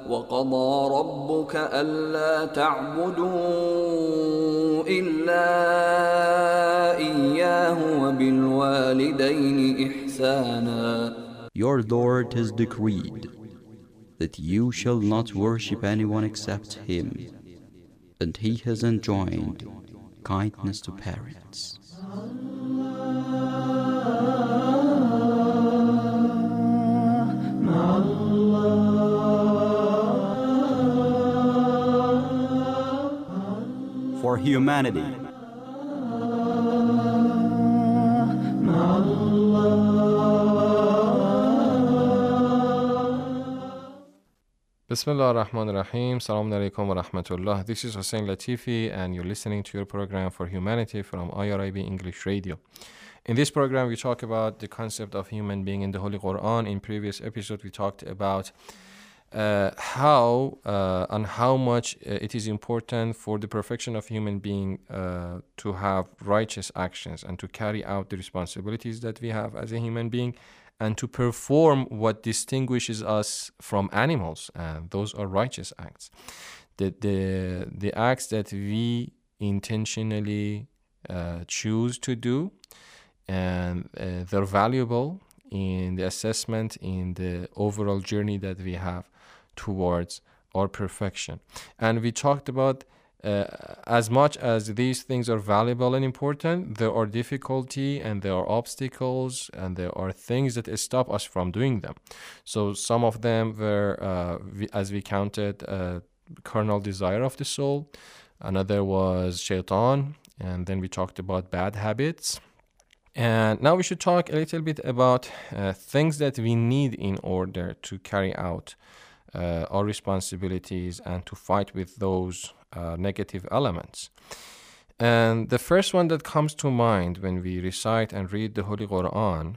وقضى ربك ألا تعبدوا إلا إياه وبالوالدين إحسانا. Your Lord has decreed that you shall not worship anyone except Him, and He has enjoined kindness to parents. For humanity. Bismillah ar-Rahman ar-Rahim. Assalamu alaikum wa rahmatullah. This is Hussein Latifi, and you're listening to your program For Humanity from IRIB English Radio. In this program, we talk about the concept of human being in the Holy Quran. In previous episode, we talked about how much it is important for the perfection of human being to have righteous actions and to carry out the responsibilities that we have as a human being, and to perform what distinguishes us from animals, and those are righteous acts. The acts that we intentionally choose to do, and they're valuable in the assessment, in the overall journey that we have towards our perfection. And we talked about as much as these things are valuable and important, there are difficulty and there are obstacles and there are things that stop us from doing them. So some of them were, as we counted, carnal desire of the soul. Another was shaitan. And then we talked about bad habits. And now we should talk a little bit about things that we need in order to carry out our responsibilities and to fight with those negative elements. And the first one that comes to mind when we recite and read the Holy Quran,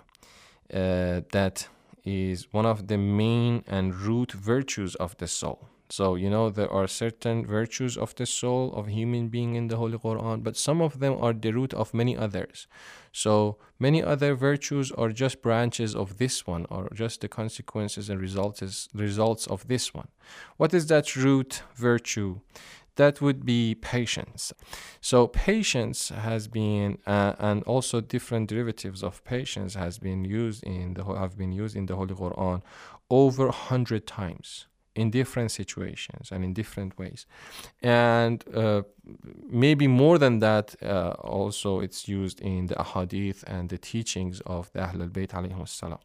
that is one of the main and root virtues of the soul. So, there are certain virtues of the soul of human being in the Holy Quran, but some of them are the root of many others. So many other virtues are just branches of this one, or just the consequences and results of this one. What is that root virtue? That would be patience. So patience has been, and also different derivatives of patience have been used in the Holy Quran over 100 times. In different situations and in different ways. And maybe more than that, also it's used in the ahadith and the teachings of the Ahl al-Bayt alayhim salam.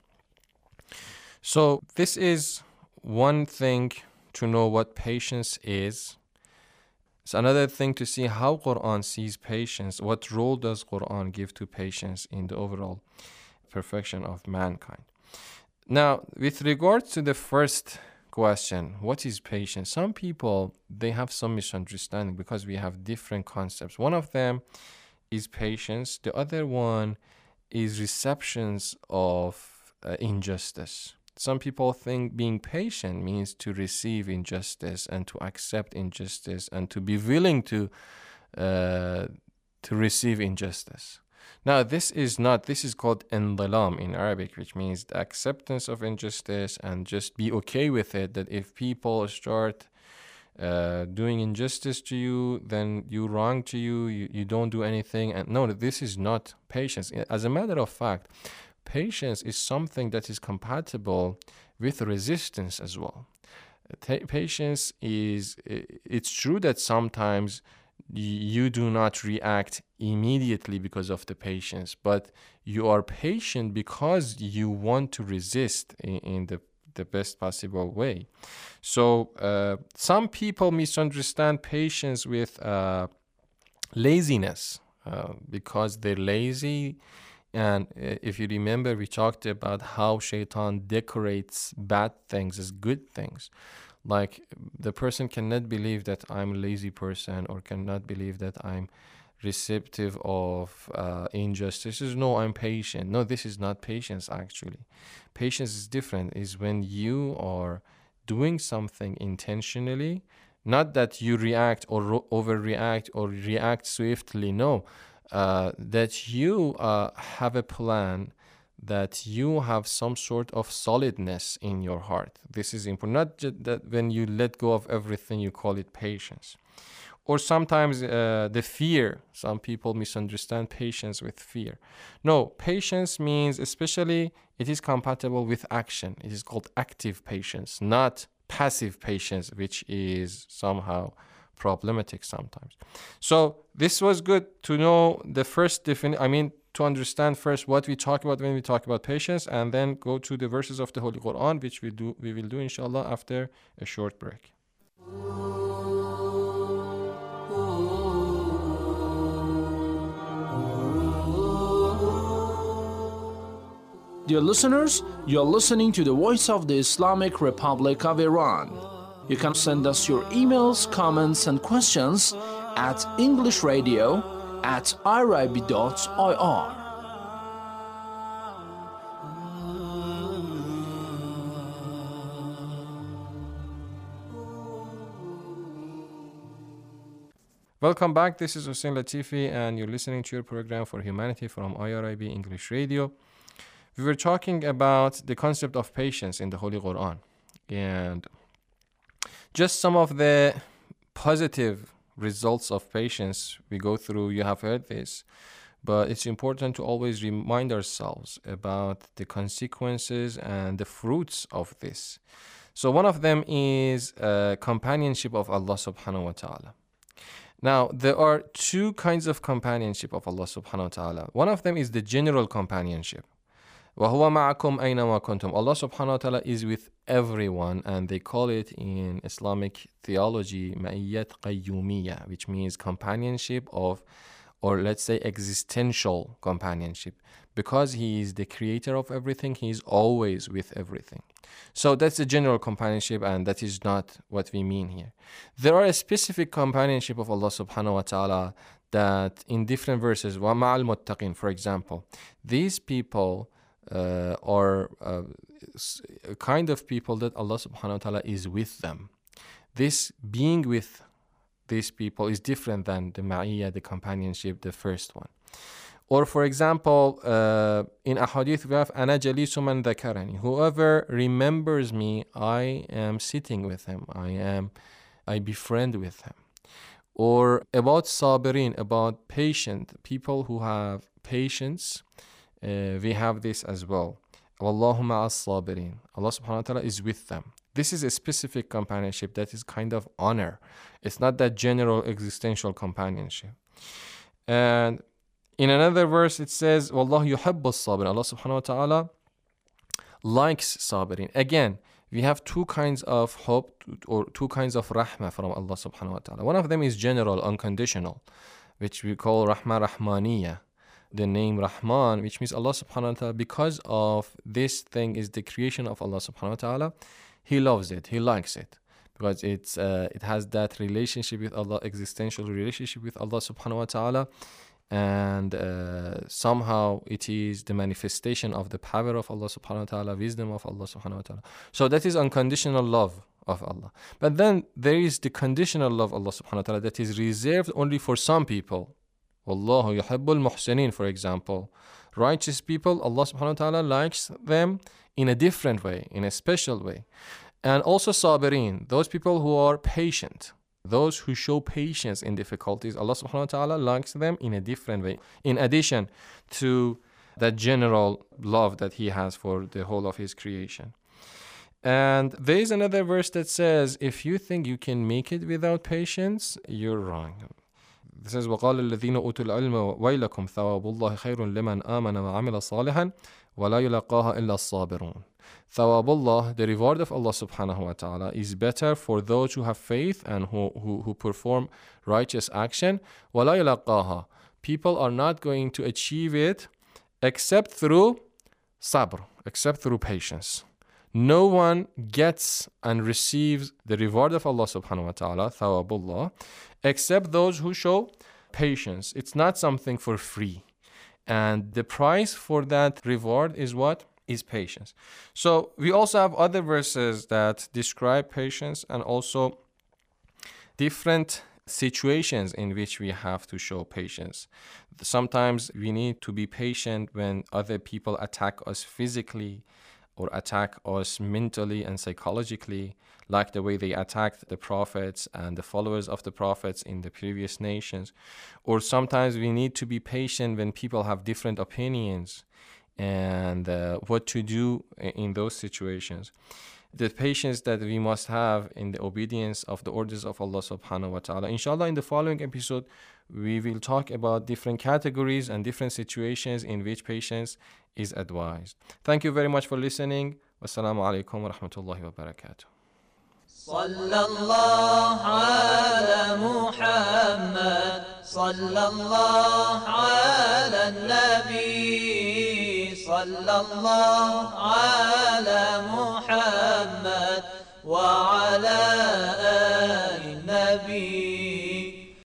So this is one thing to know what patience is. It's another thing to see how Quran sees patience. What role does Quran give to patience in the overall perfection of mankind? Now, with regards to the first question, what is patience? Some people, they have some misunderstanding because we have different concepts. One of them is patience. The other one is receptions of injustice. Some people think being patient means to receive injustice and to accept injustice and to be willing to receive injustice. Now, this is called indilam in Arabic, which means the acceptance of injustice and just be okay with it, that if people start doing injustice to you, then you wrong to you don't do anything. And no, this is not patience. As a matter of fact, patience is something that is compatible with resistance as well. Patience is, it's true that sometimes you do not react immediately because of the patience, but you are patient because you want to resist in the best possible way. So some people misunderstand patience with laziness because they're lazy. And if you remember, we talked about how shaitan decorates bad things as good things. Like the person cannot believe that I'm a lazy person, or cannot believe that I'm receptive of injustices. No, I'm patient. No, this is not patience actually. Patience is different. Is when you are doing something intentionally, not that you react or overreact or react swiftly. No, that you have a plan that you have some sort of solidness in your heart. This is important. Not just that when you let go of everything, you call it patience. Or sometimes the fear. Some people misunderstand patience with fear. No, patience means, especially, it is compatible with action. It is called active patience, not passive patience, which is somehow problematic sometimes. So this was good to know the first definition. To understand first what we talk about when we talk about patience, and then go to the verses of the Holy Quran, which we will do inshallah after a short break. Dear listeners, you're listening to the Voice of the Islamic Republic of Iran. You can send us your emails, comments, and questions at englishradio@irib.ir. Welcome back. This is Hussein Latifi, and you're listening to your program for humanity from IRIB English Radio. We were talking about the concept of patience in the Holy Quran, and just some of the positive results of patience we go through. You have heard this, but it's important to always remind ourselves about the consequences and the fruits of this. So one of them is companionship of Allah subhanahu wa ta'ala. Now, there are two kinds of companionship of Allah subhanahu wa ta'ala. One of them is the general companionship. وَهُوَ مَعَكُمْ أَيْنَمَا كُنْتُمْ. Allah subhanahu wa ta'ala is with everyone, and they call it in Islamic theology مَعِيَّةْ قَيُّومِيَّة, which means companionship of, or let's say existential companionship. Because He is the creator of everything, He is always with everything. So that's the general companionship, and that is not what we mean here. There are a specific companionship of Allah subhanahu wa ta'ala that in different verses, وَمَعَ الْمُتَّقِينَ, for example, these people are a kind of people that Allah subhanahu wa ta'ala is with them. This being with these people is different than the ma'iyya, the companionship, the first one. Or for example, in ahadith we have أَنَا جَلِيسُ مَنْ ذَكَرَنِي. Whoever remembers me, I am sitting with him. I befriend with him. Or about sabirin, about patient, people who have patience, we have this as well. وَاللَّهُ مَعَ الصَّابِرِينَ. Allah subhanahu wa ta'ala is with them. This is a specific companionship that is kind of honor. It's not that general existential companionship. And in another verse it says, وَاللَّهُ يُحِبُّ الصَّابِرِينَ. Allah subhanahu wa ta'ala likes sabirin. Again, we have two kinds of hope or two kinds of rahmah from Allah subhanahu wa ta'ala. One of them is general, unconditional, which we call rahmah rahmaniyah. The name Rahman, which means Allah subhanahu wa ta'ala, because of this thing is the creation of Allah subhanahu wa ta'ala, He loves it, He likes it, because it has that relationship with Allah, existential relationship with Allah subhanahu wa ta'ala, and somehow it is the manifestation of the power of Allah subhanahu wa ta'ala, wisdom of Allah subhanahu wa ta'ala. So that is unconditional love of Allah. But then there is the conditional love of Allah subhanahu wa ta'ala that is reserved only for some people. Wallahu yuhibbul muhsinin, for example. Righteous people, Allah subhanahu wa ta'ala likes them in a different way, in a special way. And also sabirin, those people who are patient, those who show patience in difficulties, Allah subhanahu wa ta'ala likes them in a different way, in addition to that general love that He has for the whole of His creation. And there is another verse that says, if you think you can make it without patience, you're wrong. This says, وَقَالَ الَّذِينَ أُوتُوا الْعِلْمَ وَيْلَكُمْ ثَوَابُ اللَّهِ خَيْرٌ لِمَنْ آمَنَ وَعَمِلَ صَالِحًا وَلَا يُلَقَّاهَا إِلَّا الصَّابِرُونَ. Thawabullah, the reward of Allah subhanahu wa ta'ala, is better for those who have faith and who perform righteous action. وَلَا يُلَقَّاهَا. People are not going to achieve it except through sabr, except through patience. No one gets and receives the reward of Allah subhanahu wa ta'ala, thawabullah, except those who show patience. It's not something for free. And the price for that reward is what? Is patience. So we also have other verses that describe patience and also different situations in which we have to show patience. Sometimes we need to be patient when other people attack us physically or attack us mentally and psychologically, like the way they attacked the prophets and the followers of the prophets in the previous nations. Or sometimes we need to be patient when people have different opinions and what to do in those situations. The patience that we must have in the obedience of the orders of Allah subhanahu wa ta'ala. Inshallah, in the following episode, we will talk about different categories and different situations in which patience is advised. Thank you very much for listening. Wassalamu alaikum wa rahmatullahi wa barakatuh. صلى الله على محمد صلى الله على النبي صلى الله على محمد وعلى آل النبي